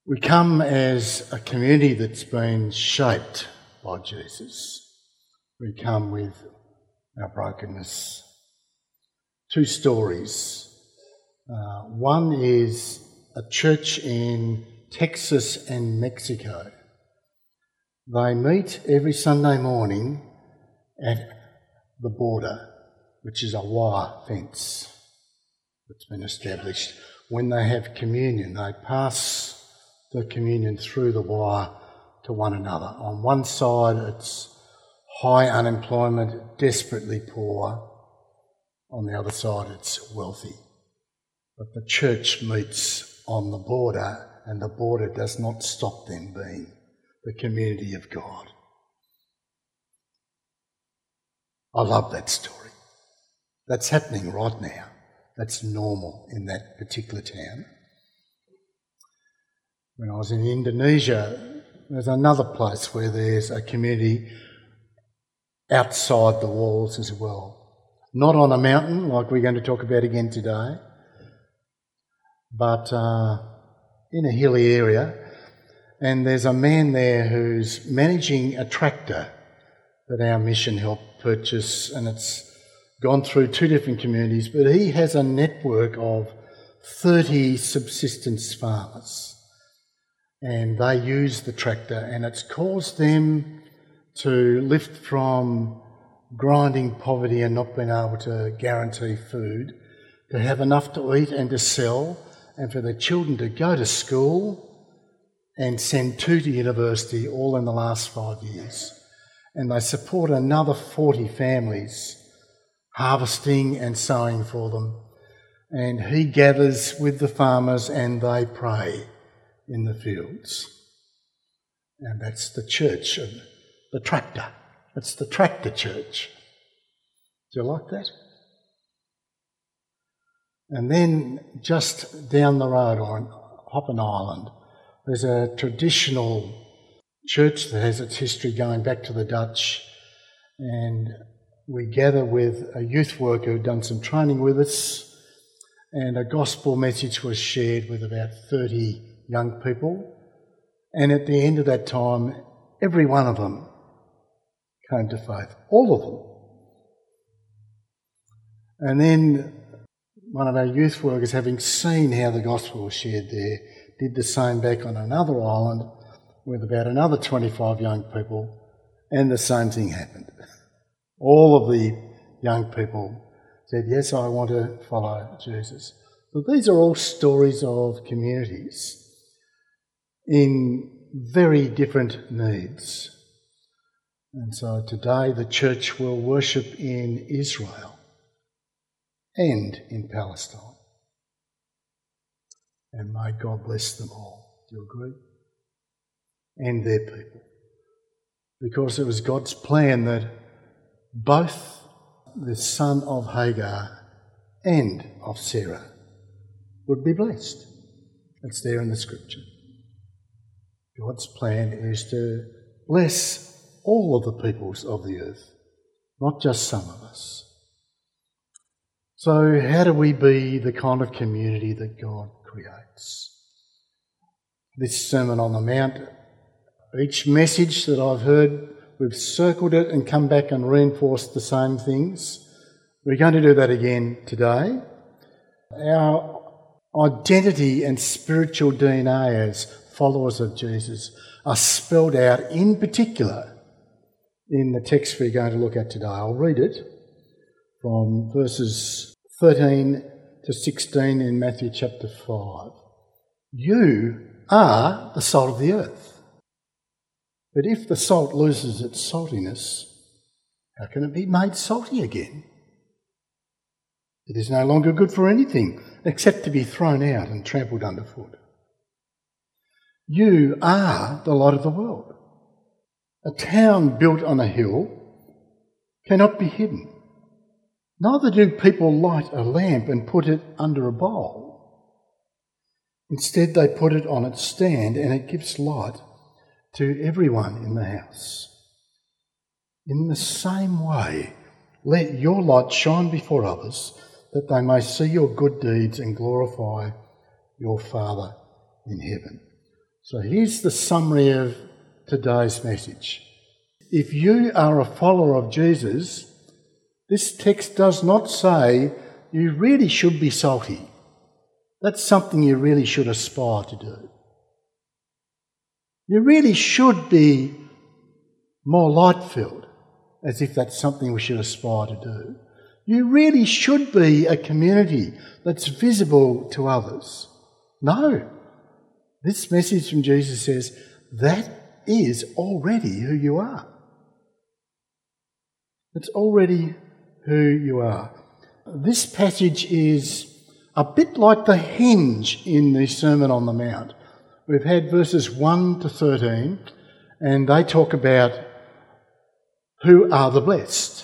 We come as a community that's been shaped by Jesus. We come with our brokenness. Two stories. One is a church in Texas and Mexico. They meet every Sunday morning at the border, which is a wire fence that's been established. When they have communion, they pass the communion through the wire to one another. On one side, it's high unemployment, desperately poor. On the other side, it's wealthy. But the church meets on the border, and the border does not stop them being the community of God. I love that story. That's happening right now. That's normal in that particular town. When I was in Indonesia, there's another place where there's a community outside the walls as well. Not on a mountain like we're going to talk about again today, but in a hilly area. And there's a man there who's managing a tractor that our mission helped purchase, and it's gone through two different communities, but he has a network of 30 subsistence farmers. And they use the tractor, and it's caused them to lift from grinding poverty and not being able to guarantee food, to have enough to eat and to sell, and for their children to go to school and send two to university, all in the last 5 years. And they support another 40 families, harvesting and sowing for them. And he gathers with the farmers and they pray in the fields. And that's the church of the tractor. It's the tractor church. Do you like that? And then just down the road on Hoppen Island, there's a traditional church that has its history going back to the Dutch, and we gather with a youth worker who'd done some training with us, and a gospel message was shared with about 30 young people, and at the end of that time, every one of them came to faith, all of them. And then one of our youth workers, having seen how the gospel was shared there, did the same back on another island with about another 25 young people, and the same thing happened. All of the young people said, yes, I want to follow Jesus. So these are all stories of communities in very different needs. And so today the church will worship in Israel and in Palestine. And may God bless them all. Do you agree? And their people. Because it was God's plan that both the son of Hagar and of Sarah would be blessed. It's there in the scripture. God's plan is to bless all of the peoples of the earth, not just some of us. So how do we be the kind of community that God creates? This Sermon on the Mount, each message that I've heard, we've circled it and come back and reinforced the same things. We're going to do that again today. Our identity and spiritual DNA as followers of Jesus are spelled out in particular in the text we're going to look at today. I'll read it from verses 13 to 16 in Matthew chapter 5. You are the salt of the earth. But if the salt loses its saltiness, how can it be made salty again? It is no longer good for anything except to be thrown out and trampled underfoot. You are the light of the world. A town built on a hill cannot be hidden. Neither do people light a lamp and put it under a bowl. Instead, they put it on its stand, and it gives light to everyone in the house. In the same way, let your light shine before others, that they may see your good deeds and glorify your Father in heaven. So here's the summary of today's message. If you are a follower of Jesus, this text does not say you really should be salty. That's something you really should aspire to do. You really should be more light-filled, as if that's something we should aspire to do. You really should be a community that's visible to others. No. This message from Jesus says that is already who you are. It's already who you are. This passage is a bit like the hinge in the Sermon on the Mount. We've had verses 1 to 13, and they talk about who are the blessed.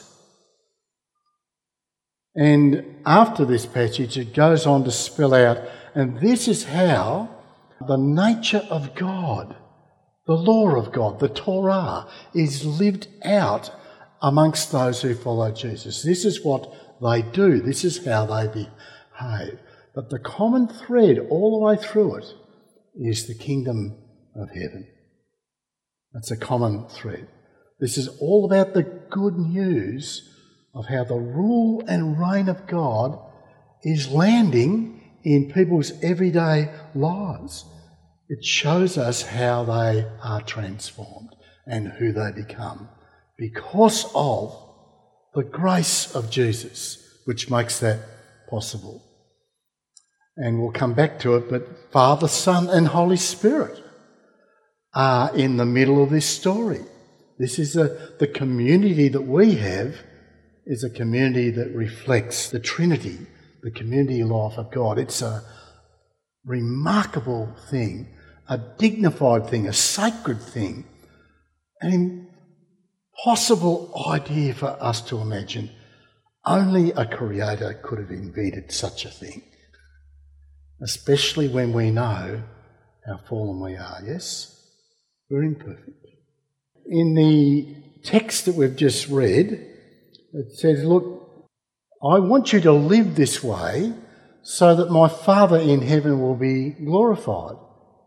And after this passage, it goes on to spell out, and this is how the nature of God, the law of God, the Torah, is lived out amongst those who follow Jesus. This is what they do. This is how they behave. But the common thread all the way through it is the kingdom of heaven. That's a common thread. This is all about the good news of how the rule and reign of God is landing in people's everyday lives. It shows us how they are transformed and who they become because of the grace of Jesus, which makes that possible. And we'll come back to it, but Father, Son and Holy Spirit are in the middle of this story. This is the community that we have is a community that reflects the Trinity, the community life of God. It's a remarkable thing, a dignified thing, a sacred thing, an impossible idea for us to imagine. Only a creator could have invented such a thing, especially when we know how fallen we are. Yes, we're imperfect. In the text that we've just read, it says, look, I want you to live this way so that my Father in heaven will be glorified.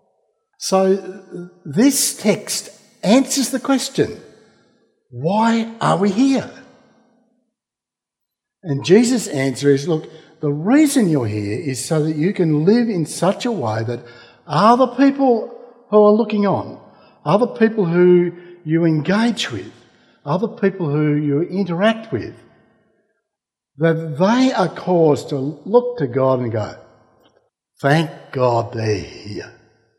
So this text answers the question, why are we here? And Jesus' answer is, look, the reason you're here is so that you can live in such a way that other people who are looking on, other people who you engage with, other people who you interact with, that they are caused to look to God and go, thank God they're here.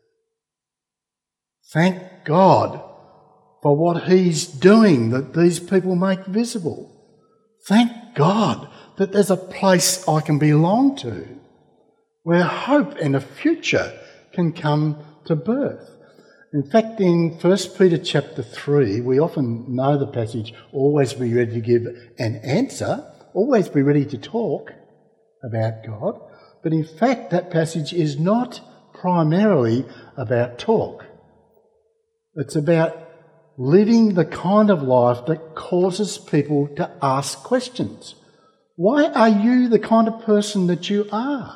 Thank God for what He's doing that these people make visible. Thank God that there's a place I can belong to where hope and a future can come to birth. In fact, in 1 Peter chapter 3, we often know the passage, always be ready to give an answer, always be ready to talk about God. But in fact, that passage is not primarily about talk. It's about living the kind of life that causes people to ask questions. Why are you the kind of person that you are?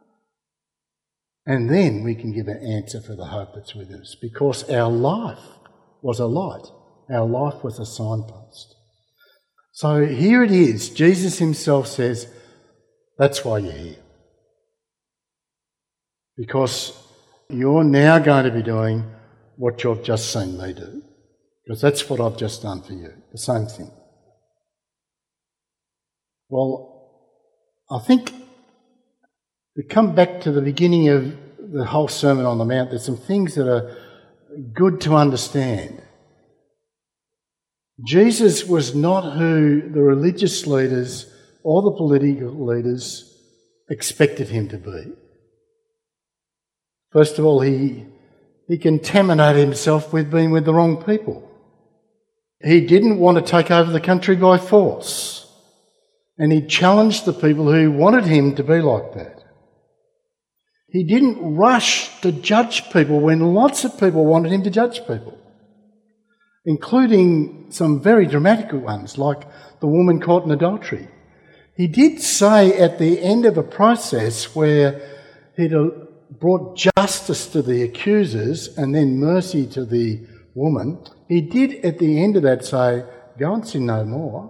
And then we can give an answer for the hope that's within us, because our life was a light. Our life was a signpost. So here it is. Jesus himself says, that's why you're here. Because you're now going to be doing what you've just seen me do. Because that's what I've just done for you. The same thing. Well, I think to come back to the beginning of the whole Sermon on the Mount, there's some things that are good to understand. Jesus was not who the religious leaders or the political leaders expected him to be. First of all, he contaminated himself with being with the wrong people. He didn't want to take over the country by force. And he challenged the people who wanted him to be like that. He didn't rush to judge people when lots of people wanted him to judge people, including some very dramatic ones, like the woman caught in adultery. He did say at the end of a process where he'd brought justice to the accusers and then mercy to the woman, he did at the end of that say, go and sin no more.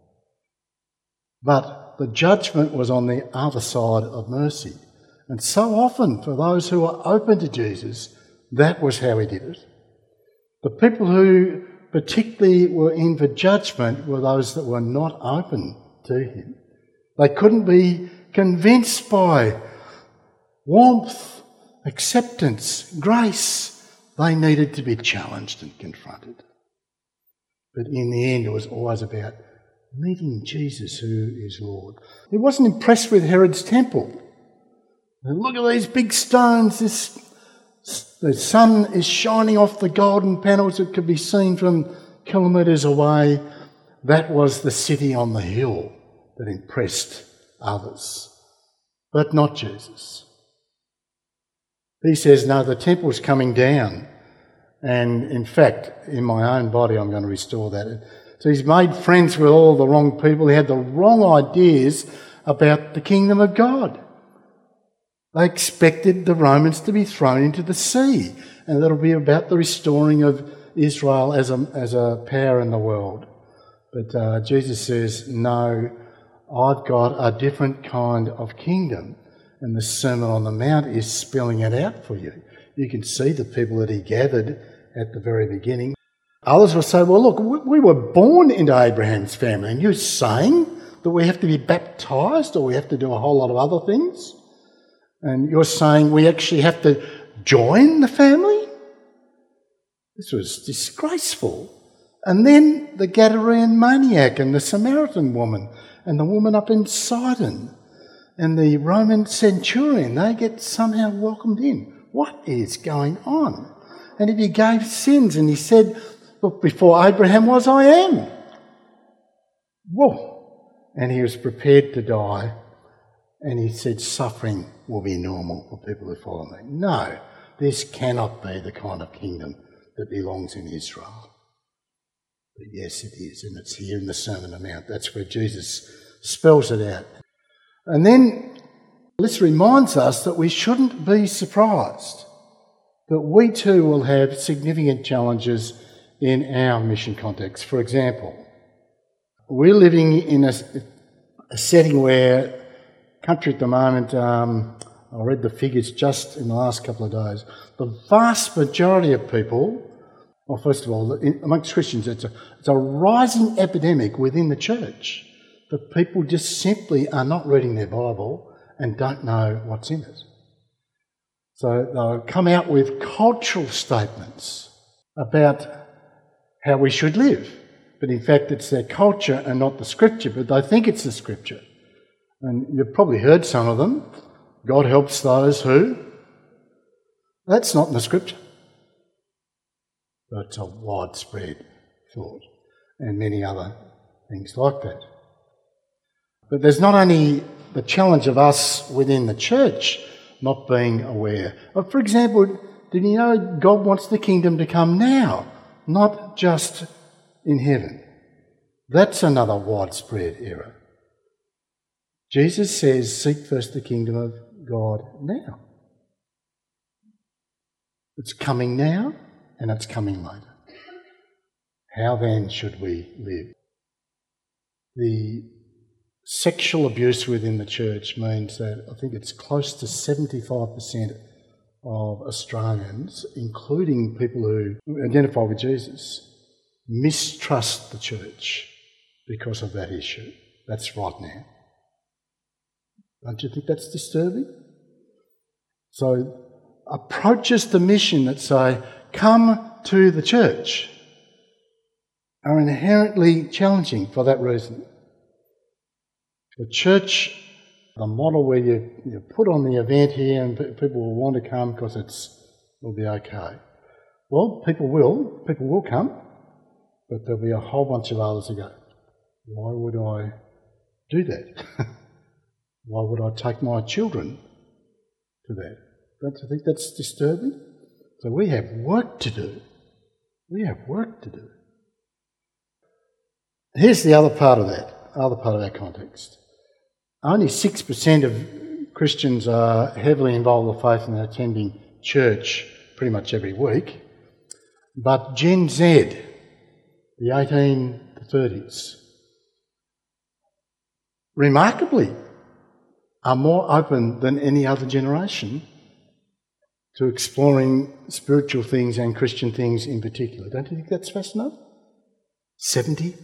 But the judgment was on the other side of mercy. And so often for those who are open to Jesus, that was how he did it. The people who particularly were in for judgment were those that were not open to him. They couldn't be convinced by warmth, acceptance, grace. They needed to be challenged and confronted. But in the end, it was always about meeting Jesus, who is Lord. He wasn't impressed with Herod's temple. And look at these big stones. The sun is shining off the golden panels that could be seen from kilometres away. That was the city on the hill that impressed others, but not Jesus. He says, no, the temple's coming down. And in fact, in my own body, I'm going to restore that. So he's made friends with all the wrong people. He had the wrong ideas about the kingdom of God. They expected the Romans to be thrown into the sea, and that'll be about the restoring of Israel as a power in the world. But Jesus says, no, I've got a different kind of kingdom. And the Sermon on the Mount is spelling it out for you. You can see the people that he gathered at the very beginning. Others will say, well, look, we were born into Abraham's family, and you're saying that we have to be baptised or we have to do a whole lot of other things? And you're saying we actually have to join the family? This was disgraceful. And then the Gadarene maniac and the Samaritan woman and the woman up in Sidon and the Roman centurion, they get somehow welcomed in. What is going on? And if he gave sins and he said, look, before Abraham was, I am. Whoa. And he was prepared to die. And he said, suffering will be normal for people who follow me. No, this cannot be the kind of kingdom that belongs in Israel. But yes, it is, and it's here in the Sermon on the Mount. That's where Jesus spells it out. And then this reminds us that we shouldn't be surprised that we too will have significant challenges in our mission context. For example, we're living in a setting where country at the moment, I read the figures just in the last couple of days, the vast majority of people, well, first of all, amongst Christians, it's a rising epidemic within the church that people just simply are not reading their Bible and don't know what's in it. So they'll come out with cultural statements about how we should live. But in fact, it's their culture and not the scripture, but they think it's the scripture. And you've probably heard some of them. God helps those who... That's not in the scripture. But it's a widespread thought, and many other things like that. But there's not only the challenge of us within the church not being aware. For example, did you know God wants the kingdom to come now, not just in heaven? That's another widespread error. Jesus says, seek first the kingdom of God now. It's coming now and it's coming later. How then should we live? The sexual abuse within the church means that I think it's close to 75% of Australians, including people who identify with Jesus, mistrust the church because of that issue. That's right now. Don't you think that's disturbing? So approaches to mission that say, come to the church, are inherently challenging for that reason. The church, the model where you put on the event here and people will want to come because it'll be okay. Well, people will come, but there'll be a whole bunch of others who go, why would I do that? Why would I take my children to that? Don't you think that's disturbing? So we have work to do. We have work to do. Here's the other part of that, other part of our context. Only 6% of Christians are heavily involved with faith and attending church pretty much every week. But Gen Z, the 18 to 30s, remarkably are more open than any other generation to exploring spiritual things and Christian things in particular. Don't you think that's fascinating? 78%.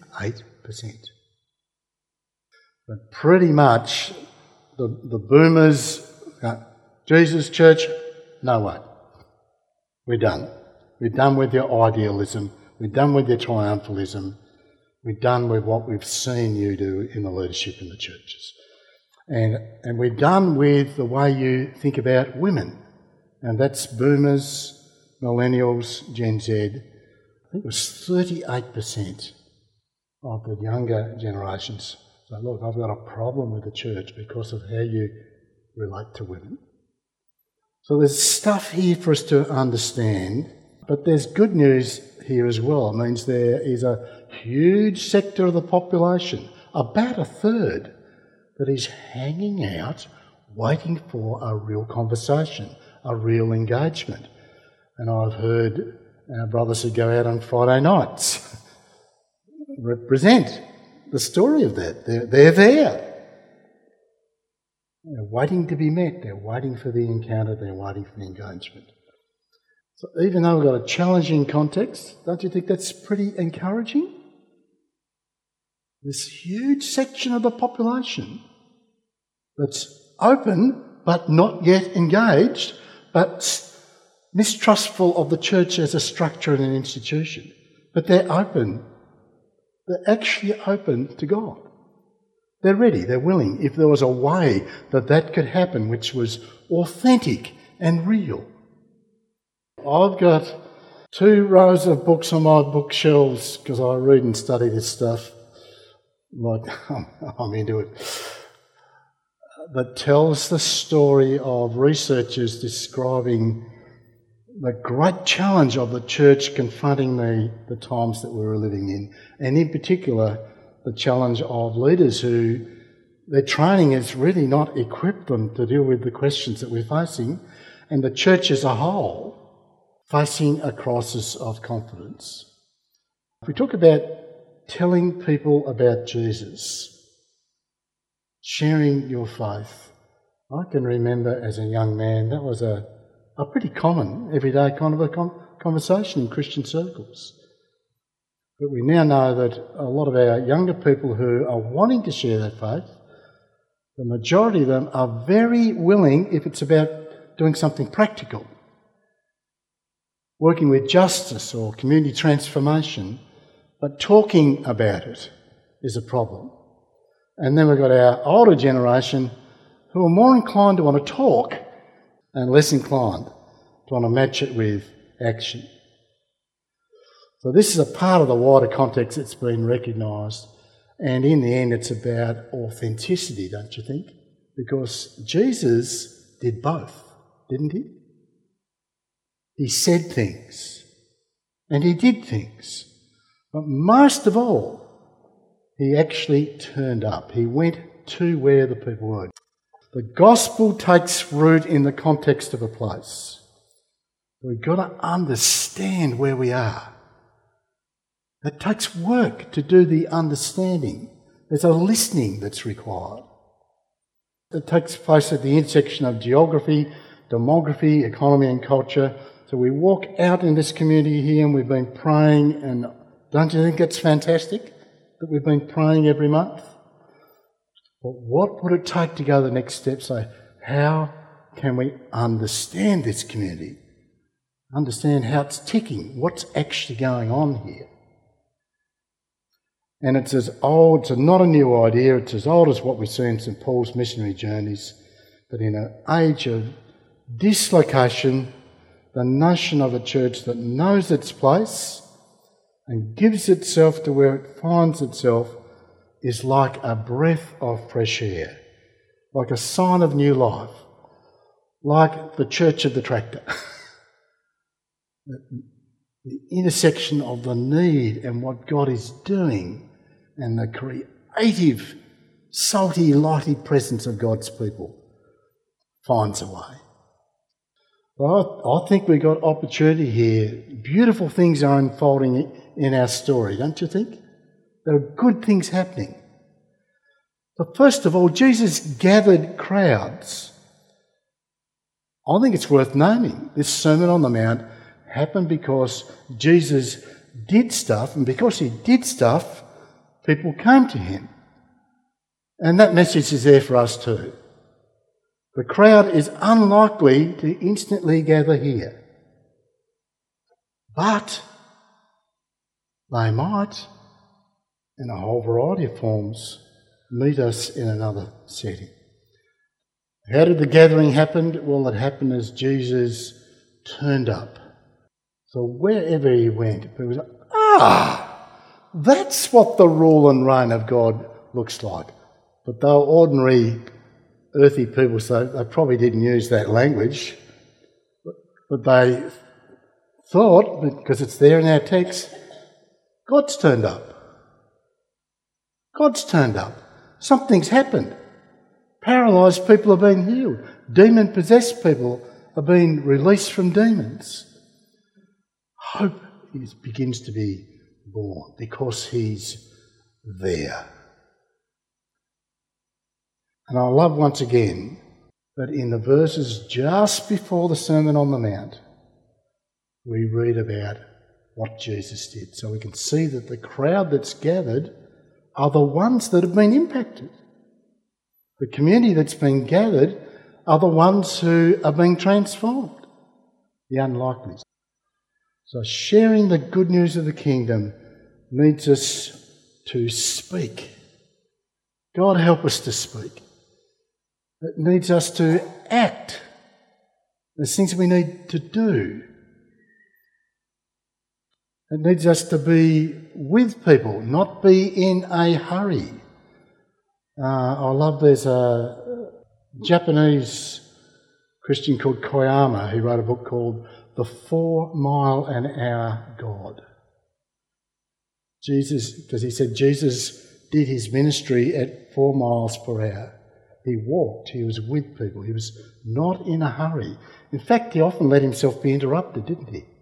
But pretty much the boomers, Jesus, church, no way. We're done. We're done with your idealism. We're done with your triumphalism. We're done with what we've seen you do in the leadership in the churches. And we're done with the way you think about women. And that's boomers, millennials, Gen Z. I think it was 38% of the younger generations. So look, I've got a problem with the church because of how you relate to women. So there's stuff here for us to understand, but there's good news here as well. It means there is a huge sector of the population, about a third, that is hanging out, waiting for a real conversation, a real engagement. And I've heard our brothers who go out on Friday nights represent the story of that. They're there. They're waiting to be met. They're waiting for the encounter. They're waiting for the engagement. So even though we've got a challenging context, don't you think that's pretty encouraging? This huge section of the population that's open but not yet engaged, but mistrustful of the church as a structure and an institution. But they're open. They're actually open to God. They're ready, they're willing, if there was a way that could happen which was authentic and real. I've got 2 rows of books on my bookshelves because I read and study this stuff. Like, I'm into it. That tells the story of researchers describing the great challenge of the church confronting the times that we were living in, and in particular the challenge of leaders who their training has really not equipped them to deal with the questions that we're facing, and the church as a whole facing a crisis of confidence. If we talk about telling people about Jesus, sharing your faith, I can remember as a young man that was a pretty common, everyday kind of a conversation in Christian circles. But we now know that a lot of our younger people who are wanting to share their faith, the majority of them are very willing if it's about doing something practical, working with justice or community transformation, but talking about it is a problem. And then we've got our older generation who are more inclined to want to talk and less inclined to want to match it with action. So this is a part of the wider context that's been recognised, and in the end it's about authenticity, don't you think? Because Jesus did both, didn't he? He said things and he did things, but most of all, he actually turned up. He went to where the people were. The gospel takes root in the context of a place. We've got to understand where we are. It takes work to do the understanding. There's a listening that's required. It takes place at the intersection of geography, demography, economy and culture. So we walk out in this community here and we've been praying, and don't you think it's fantastic that we've been praying every month? But what would it take to go the next step? So how can we understand this community? Understand how it's ticking, what's actually going on here. And it's as old, it's not a new idea, it's as old as what we see in St Paul's missionary journeys, that in an age of dislocation, the notion of a church that knows its place and gives itself to where it finds itself is like a breath of fresh air, like a sign of new life, like the church of the tractor. The intersection of the need and what God is doing and the creative, salty, lighty presence of God's people finds a way. Well, I think we've got opportunity here. Beautiful things are unfolding in our story, don't you think? There are good things happening. But first of all, Jesus gathered crowds. I think it's worth naming. This Sermon on the Mount happened because Jesus did stuff, and because he did stuff, people came to him. And that message is there for us too. The crowd is unlikely to instantly gather here. But they might, in a whole variety of forms, meet us in another setting. How did the gathering happen? Well, it happened as Jesus turned up. So wherever he went, it was that's what the rule and reign of God looks like. But they were ordinary earthy people, so they probably didn't use that language. But they thought, because it's there in our text, God's turned up. God's turned up. Something's happened. Paralysed people have been healed. Demon-possessed people are being released from demons. Hope begins to be born because he's there. And I love once again that in the verses just before the Sermon on the Mount, we read about what Jesus did. So we can see that the crowd that's gathered are the ones that have been impacted. The community that's been gathered are the ones who are being transformed, the unlikelies. So sharing the good news of the kingdom needs us to speak. God help us to speak. It needs us to act. There's things we need to do. It needs us to be with people, not be in a hurry. I love there's a Japanese Christian called Koyama who wrote a book called The 4 Mile an Hour God. Because he said Jesus did his ministry at 4 miles per hour. He walked, he was with people, he was not in a hurry. In fact, he often let himself be interrupted, didn't he?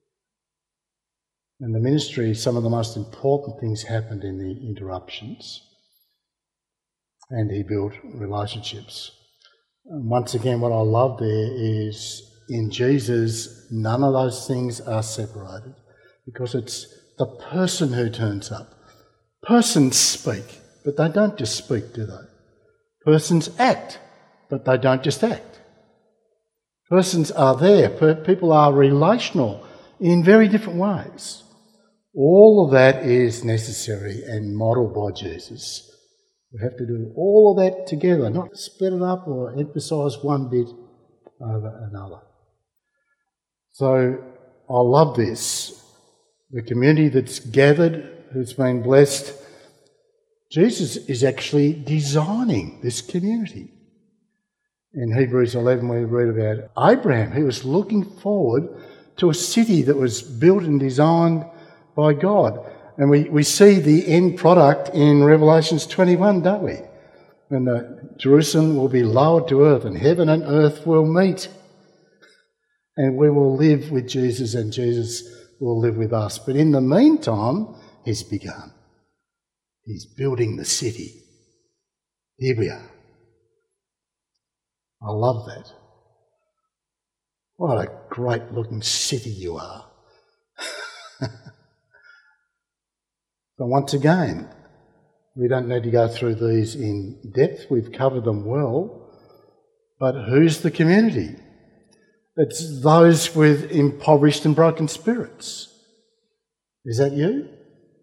In the ministry, some of the most important things happened in the interruptions. And he built relationships. And once again, what I love there is in Jesus, none of those things are separated because it's the person who turns up. Persons speak, but they don't just speak, do they? Persons act, but they don't just act. Persons are there. People are relational in very different ways. All of that is necessary and modelled by Jesus. We have to do all of that together, not split it up or emphasise one bit over another. So I love this. The community that's gathered, who's been blessed, Jesus is actually designing this community. In Hebrews 11 we read about Abraham. He was looking forward to a city that was built and designed by God. And we see the end product in Revelations 21, don't we? When Jerusalem will be lowered to earth and heaven and earth will meet. And we will live with Jesus and Jesus will live with us. But in the meantime, he's begun. He's building the city. Here we are. I love that. What a great looking city you are. But once again, we don't need to go through these in depth. We've covered them well. But who's the community? It's those with impoverished and broken spirits. Is that you?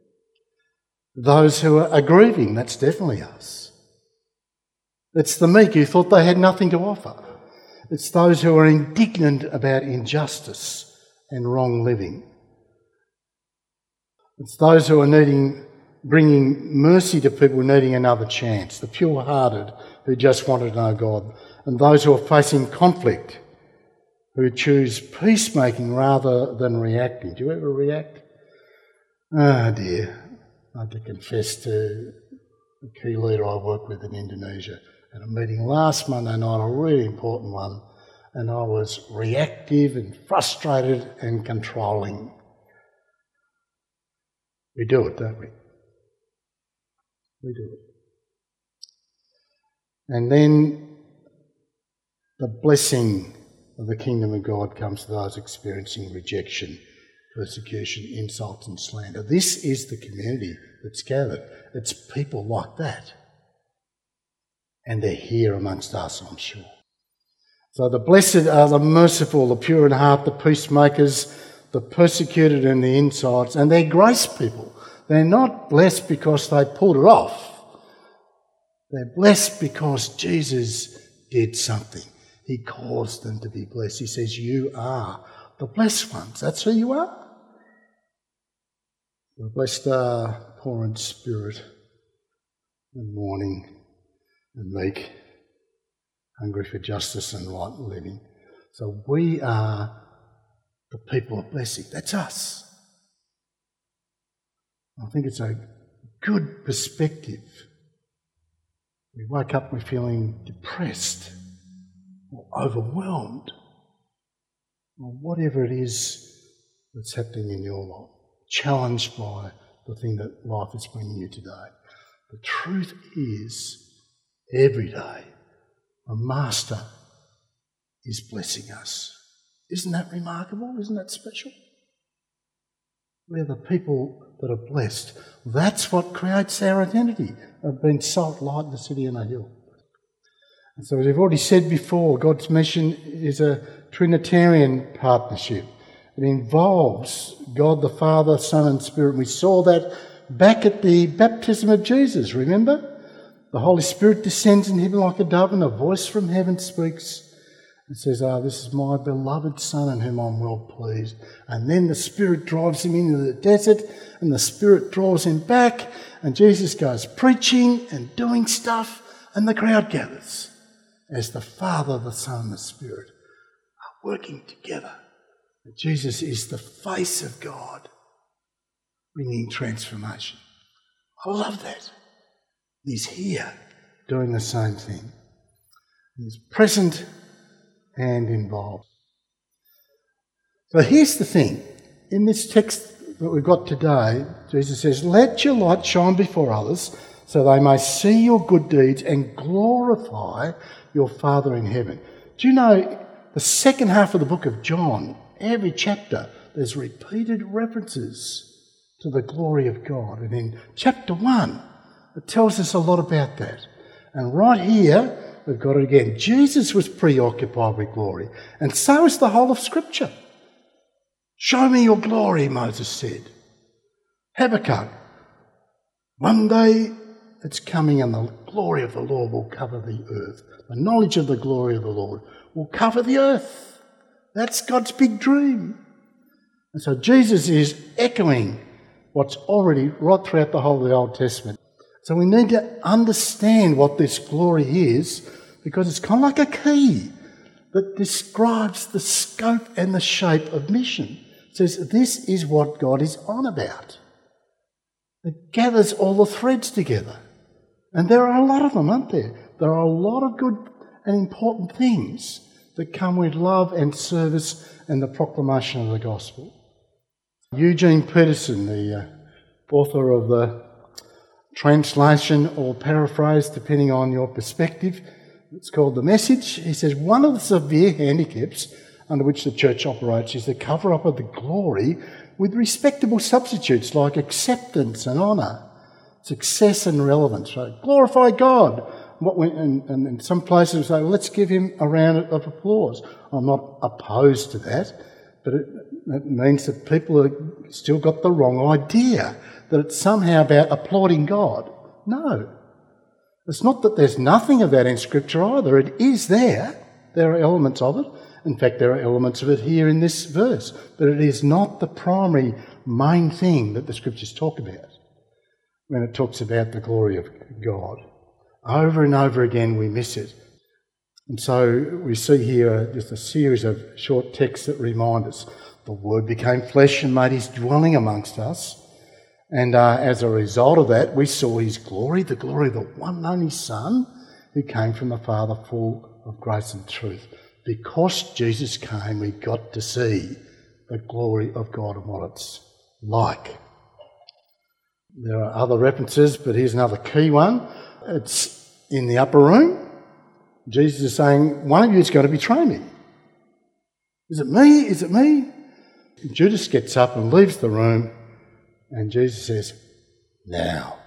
Those who are grieving, that's definitely us. It's the meek who thought they had nothing to offer. It's those who are indignant about injustice and wrong living. It's those who are bringing mercy to people needing another chance, the pure-hearted who just want to know God, and those who are facing conflict, who choose peacemaking rather than reacting. Do you ever react? Oh dear, I had to confess to a key leader I work with in Indonesia, Had a meeting last Monday night, a really important one, and I was reactive and frustrated and controlling. We do it, don't we? We do it. And then the blessing of the kingdom of God comes to those experiencing rejection, persecution, insults and slander. This is the community that's gathered. It's people like that. And they're here amongst us, I'm sure. So the blessed are the merciful, the pure in heart, the peacemakers, the persecuted and the insides, and they're grace people. They're not blessed because they pulled it off. They're blessed because Jesus did something. He caused them to be blessed. He says, you are the blessed ones. That's who you are. The blessed are poor in spirit and mourning and meek, hungry for justice and right living. So we are the people of blessing. That's us. I think it's a good perspective. We wake up, we're feeling depressed or overwhelmed or whatever it is that's happening in your life, challenged by the thing that life is bringing you today. The truth is, every day, a master is blessing us. Isn't that remarkable? Isn't that special? We're the people that are blessed. That's what creates our identity of being salt, light in the city and a hill. And so as we've already said before, God's mission is a Trinitarian partnership. It involves God the Father, Son and Spirit. We saw that back at the baptism of Jesus, remember? The Holy Spirit descends in him like a dove and a voice from heaven speaks. It says, this is my beloved Son in whom I'm well pleased. And then the Spirit drives him into the desert and the Spirit draws him back and Jesus goes preaching and doing stuff and the crowd gathers as the Father, the Son and the Spirit are working together. And Jesus is the face of God bringing transformation. I love that. He's here doing the same thing. He's present and involved. So here's the thing. In this text that we've got today, Jesus says, let your light shine before others so they may see your good deeds and glorify your Father in heaven. Do you know, the second half of the book of John, every chapter, there's repeated references to the glory of God. And in chapter 1, it tells us a lot about that. And right here, we've got it again. Jesus was preoccupied with glory, and so is the whole of Scripture. Show me your glory, Moses said. Habakkuk, one day it's coming and the glory of the Lord will cover the earth. The knowledge of the glory of the Lord will cover the earth. That's God's big dream. And so Jesus is echoing what's already right throughout the whole of the Old Testament. So we need to understand what this glory is, because it's kind of like a key that describes the scope and the shape of mission. It says this is what God is on about. It gathers all the threads together. And there are a lot of them, aren't there? There are a lot of good and important things that come with love and service and the proclamation of the gospel. Eugene Peterson, the author of the translation or paraphrase, depending on your perspective, it's called The Message. He says, one of the severe handicaps under which the church operates is the cover-up of the glory with respectable substitutes like acceptance and honour, success and relevance. Right? Glorify God. And in some places we say, well, let's give him a round of applause. I'm not opposed to that, but it means that people have still got the wrong idea, that it's somehow about applauding God. No. It's not that there's nothing of that in Scripture either. It is there. There are elements of it. In fact, there are elements of it here in this verse. But it is not the primary main thing that the Scriptures talk about when it talks about the glory of God. Over and over again we miss it. And so we see here just a series of short texts that remind us. The Word became flesh and made his dwelling amongst us. And as a result of that, we saw his glory, the glory of the one and only Son. who came from the Father, full of grace and truth. Because Jesus came, we got to see the glory of God and what it's like. There are other references, but here's another key one. It's in the upper room. Jesus is saying, one of you is going to betray me. Is it me? Is it me? Judas gets up and leaves the room, and Jesus says, Now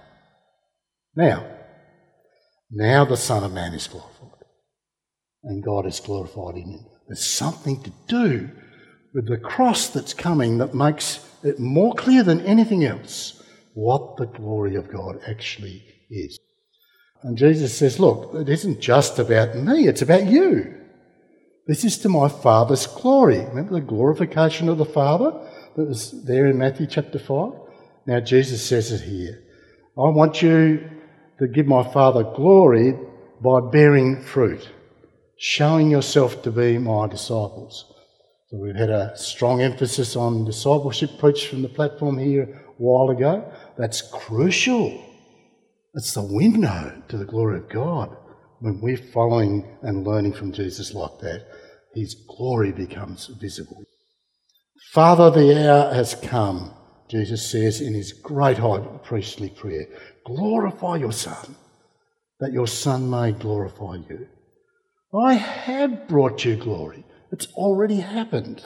the Son of Man is glorified, and God is glorified in him. There's something to do with the cross that's coming that makes it more clear than anything else what the glory of God actually is. And Jesus says, look, it isn't just about me, it's about you. This is to my Father's glory. Remember the glorification of the Father that was there in Matthew chapter 5? Now Jesus says it here. I want you to give my Father glory by bearing fruit, showing yourself to be my disciples. So we've had a strong emphasis on discipleship preached from the platform here a while ago. That's crucial. It's the window to the glory of God. When we're following and learning from Jesus like that, his glory becomes visible. Father, the hour has come, Jesus says in his great high priestly prayer. Glorify your Son, that your Son may glorify you. I have brought you glory. It's already happened.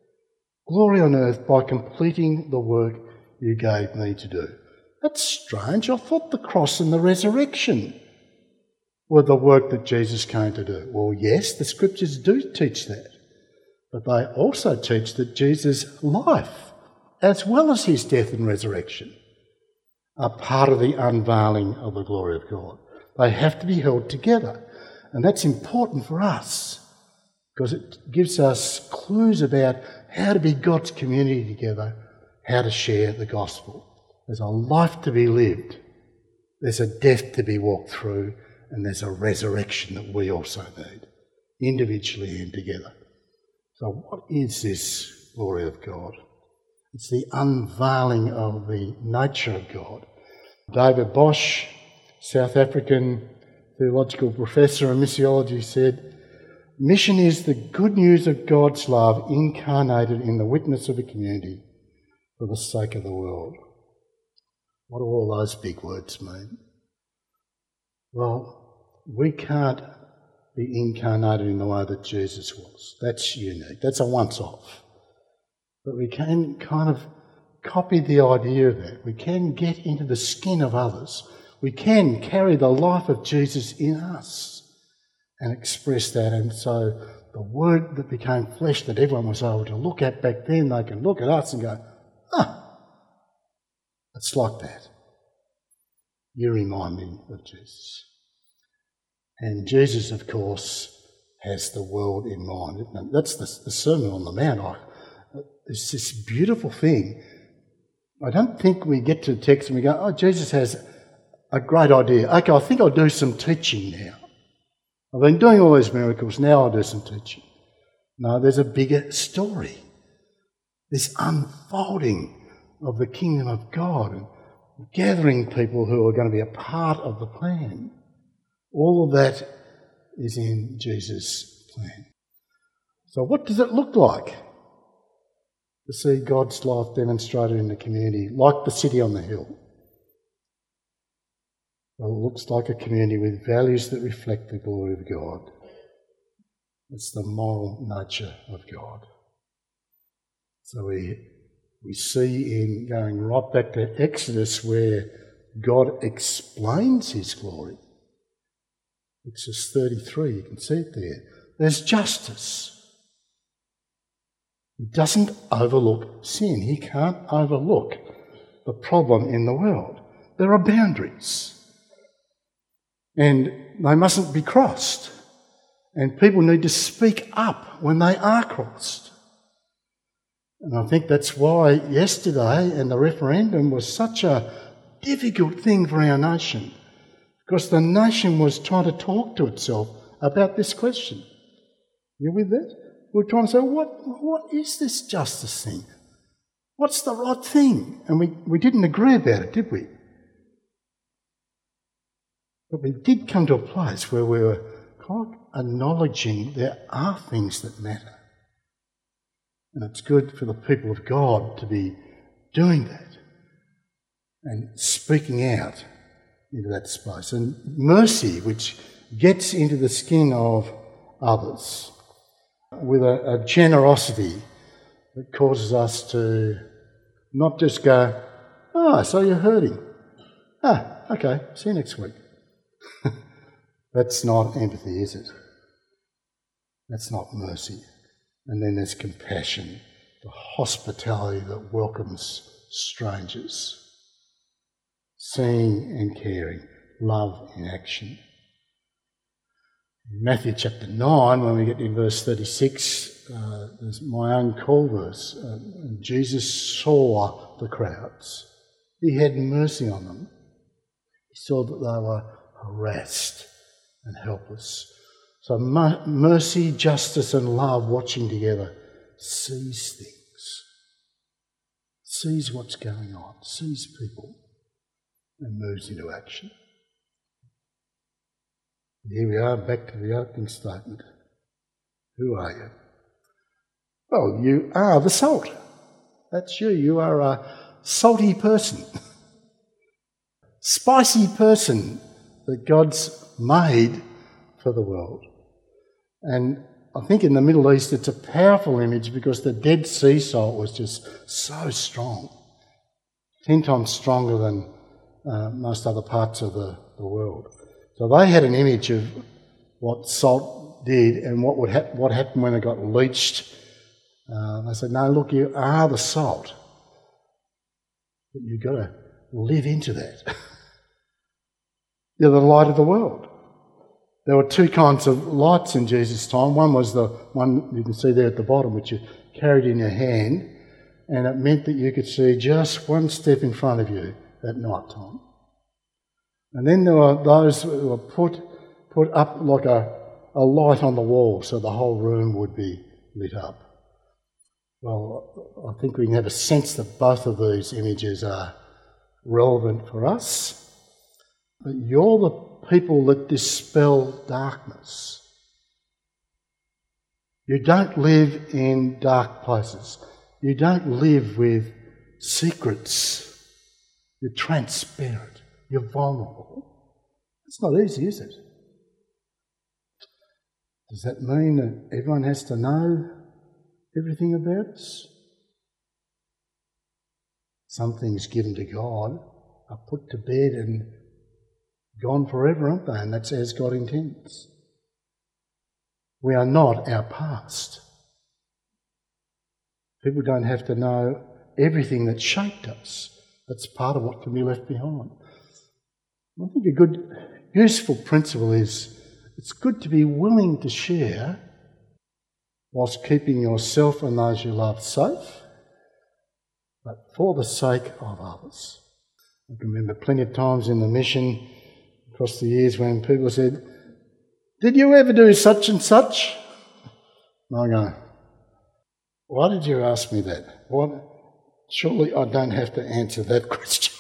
Glory on earth by completing the work you gave me to do. That's strange. I thought the cross and the resurrection were the work that Jesus came to do. Well, yes, the scriptures do teach that. But they also teach that Jesus' life, as well as his death and resurrection, are part of the unveiling of the glory of God. They have to be held together. And that's important for us because it gives us clues about how to be God's community together, how to share the gospel. There's a life to be lived. There's a death to be walked through. And there's a resurrection that we also need, individually and together. So what is this glory of God? It's the unveiling of the nature of God. David Bosch, South African theological professor in missiology, said, mission is the good news of God's love incarnated in the witness of a community for the sake of the world. What do all those big words mean? Well, we can't be incarnated in the way that Jesus was. That's unique. That's a once-off. But we can kind of copy the idea of that. We can get into the skin of others. We can carry the life of Jesus in us and express that. And so the Word that became flesh that everyone was able to look at back then, they can look at us and go, it's like that. You remind me of Jesus. And Jesus, of course, has the world in mind. Isn't it? That's the Sermon on the Mount. It's this beautiful thing. I don't think we get to the text and we go, oh, Jesus has a great idea. Okay, I think I'll do some teaching now. I've been doing all these miracles, now I'll do some teaching. No, there's a bigger story. This unfolding of the kingdom of God and gathering people who are going to be a part of the plan. All of that is in Jesus' plan. So what does it look like to see God's life demonstrated in the community, like the city on the hill? Well, it looks like a community with values that reflect the glory of God. It's the moral nature of God. So we see in going right back to Exodus where God explains his glory. Exodus 33, you can see it there. There's justice. He doesn't overlook sin. He can't overlook the problem in the world. There are boundaries. And they mustn't be crossed. And people need to speak up when they are crossed. And I think that's why yesterday and the referendum was such a difficult thing for our nation. Because the nation was trying to talk to itself about this question. You with that? We're trying to say, what is this justice thing? What's the right thing? And we didn't agree about it, did we? But we did come to a place where we were kind of acknowledging there are things that matter. And it's good for the people of God to be doing that and speaking out into that space. And mercy, which gets into the skin of others with a generosity that causes us to not just go, "Oh, so you're hurting. Ah, okay, see you next week." That's not empathy, is it? That's not mercy. And then there's compassion, the hospitality that welcomes strangers. Seeing and caring, love in action. In Matthew chapter 9, when we get in verse 36, there's my own call verse. Jesus saw the crowds. He had mercy on them. He saw that they were harassed and helpless. So mercy, justice and love watching together sees things, sees what's going on, sees people and moves into action. Here we are, back to the opening statement. Who are you? Well, you are the salt. That's you. You are a salty person, spicy person that God's made for the world. And I think in the Middle East it's a powerful image because the Dead Sea salt was just so strong, 10 times stronger than most other parts of the world. So they had an image of what salt did and what happened when it got leached. They said, no, look, you are the salt, but you've got to live into that. You're the light of the world. There were two kinds of lights in Jesus' time. One was the one you can see there at the bottom, which you carried in your hand, and it meant that you could see just one step in front of you at night time. And then there were those who were put up like a light on the wall so the whole room would be lit up. Well, I think we can have a sense that both of these images are relevant for us. But you're the people that dispel darkness. You don't live in dark places. You don't live with secrets. You're transparent. You're vulnerable. It's not easy, is it? Does that mean that everyone has to know everything about us? Some things given to God are put to bed and gone forever, aren't they? And that's as God intends. We are not our past. People don't have to know everything that shaped us. That's part of what can be left behind. I think a good, useful principle is it's good to be willing to share whilst keeping yourself and those you love safe, but for the sake of others. I can remember plenty of times in the mission across the years when people said, "Did you ever do such and such?" And I go, "Why did you ask me that? What? Surely I don't have to answer that question."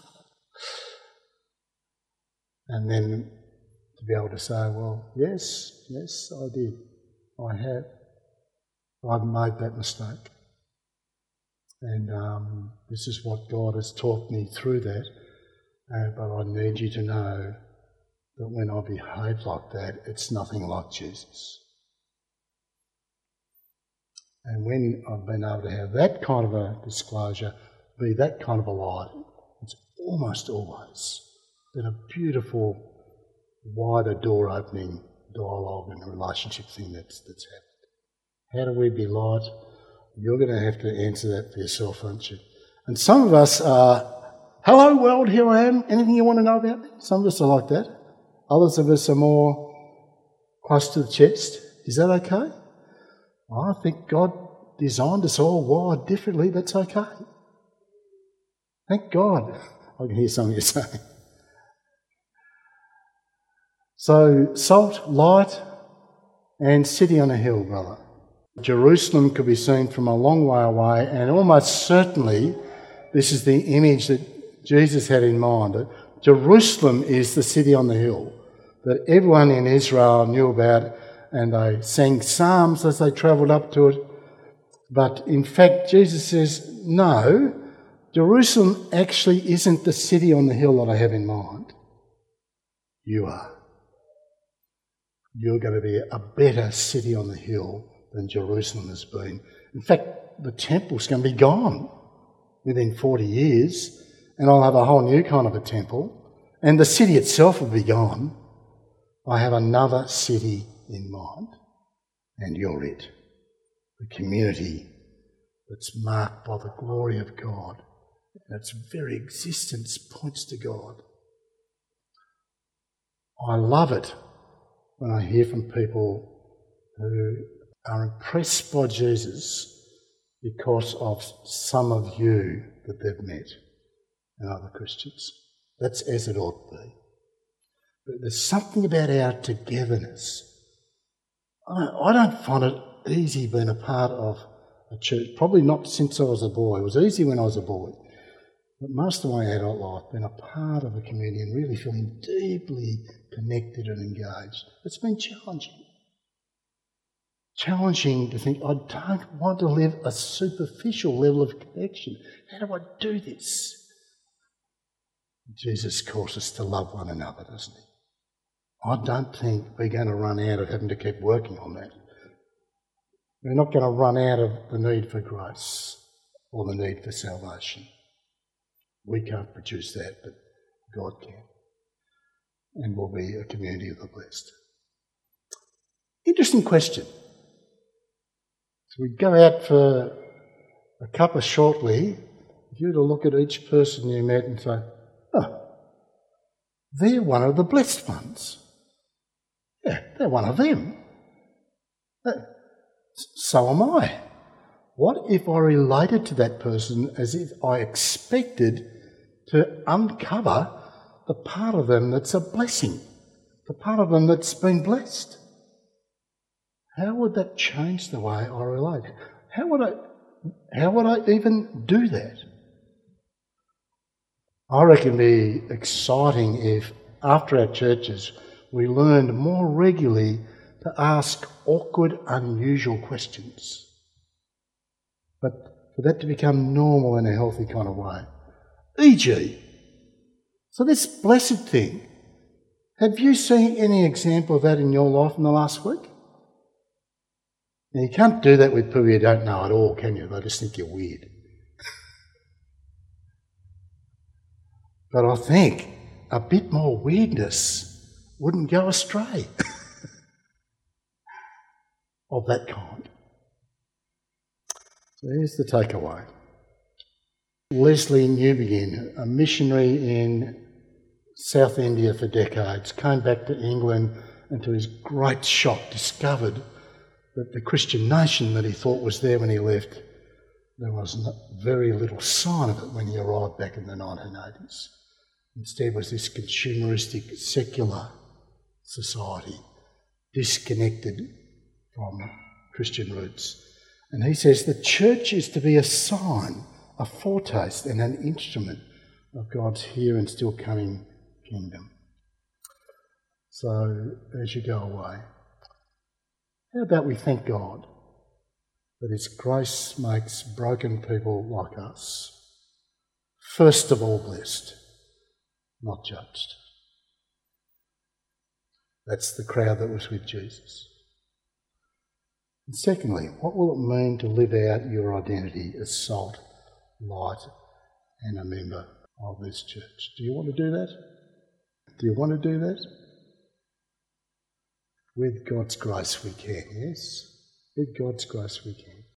And then to be able to say, well, yes, I did. I have. I've made that mistake. And this is what God has taught me through that. But I need you to know that when I behave like that, it's nothing like Jesus. And when I've been able to have that kind of a disclosure, be that kind of a light, it's almost always been a beautiful, wider door-opening dialogue and relationship thing that's happened. How do we be light? You're going to have to answer that for yourself, aren't you? And some of us are, "Hello world, here I am. Anything you want to know about me?" Some of us are like that. Others of us are more close to the chest. Is that okay? I think God designed us all wired differently. That's okay. Thank God. I can hear some of you saying. So, salt, light, and city on a hill, brother. Jerusalem could be seen from a long way away, and almost certainly this is the image that Jesus had in mind. Jerusalem is the city on the hill that everyone in Israel knew about, and they sang psalms as they travelled up to it. But in fact, Jesus says, no, Jerusalem actually isn't the city on the hill that I have in mind. You are. You're going to be a better city on the hill than Jerusalem has been. In fact, the temple's going to be gone within 40 years, and I'll have a whole new kind of a temple, and the city itself will be gone. I have another city in mind, and you're it. The community that's marked by the glory of God, and its very existence points to God. I love it when I hear from people who are impressed by Jesus because of some of you that they've met and other Christians. That's as it ought to be. But there's something about our togetherness. I don't find it easy being a part of a church, probably not since I was a boy. It was easy when I was a boy. But most of my adult life, been a part of a community and really feeling deeply connected and engaged. It's been challenging. Challenging to think, I don't want to live a superficial level of connection. How do I do this? Jesus calls us to love one another, doesn't he? I don't think we're going to run out of having to keep working on that. We're not going to run out of the need for grace or the need for salvation. We can't produce that, but God can. And we'll be a community of the blessed. Interesting question. So we go out for a cuppa shortly. If you were to look at each person you met and say, oh, they're one of the blessed ones. Yeah, they're one of them. So am I. What if I related to that person as if I expected to uncover the part of them that's a blessing, the part of them that's been blessed? How would that change the way I relate? How would I even do that? I reckon it'd be exciting if, after our churches, we learned more regularly to ask awkward, unusual questions. But for that to become normal in a healthy kind of way. E.g., so this blessed thing, have you seen any example of that in your life in the last week? Now, you can't do that with people you don't know at all, can you? They just think you're weird. But I think a bit more weirdness wouldn't go astray of that kind. So here's the takeaway. Leslie Newbegin, a missionary in South India for decades, came back to England and to his great shock discovered that the Christian nation that he thought was there when he left, there was very little sign of it when he arrived back in the 1980s. Instead was this consumeristic, secular society, disconnected from Christian roots. And he says the church is to be a sign, a foretaste and an instrument of God's here and still coming kingdom. So as you go away, how about we thank God that His grace makes broken people like us first of all blessed, not judged. That's the crowd that was with Jesus. And secondly, what will it mean to live out your identity as salt, light and a member of this church? Do you want to do that? Do you want to do that? With God's grace we can, yes? With God's grace we can.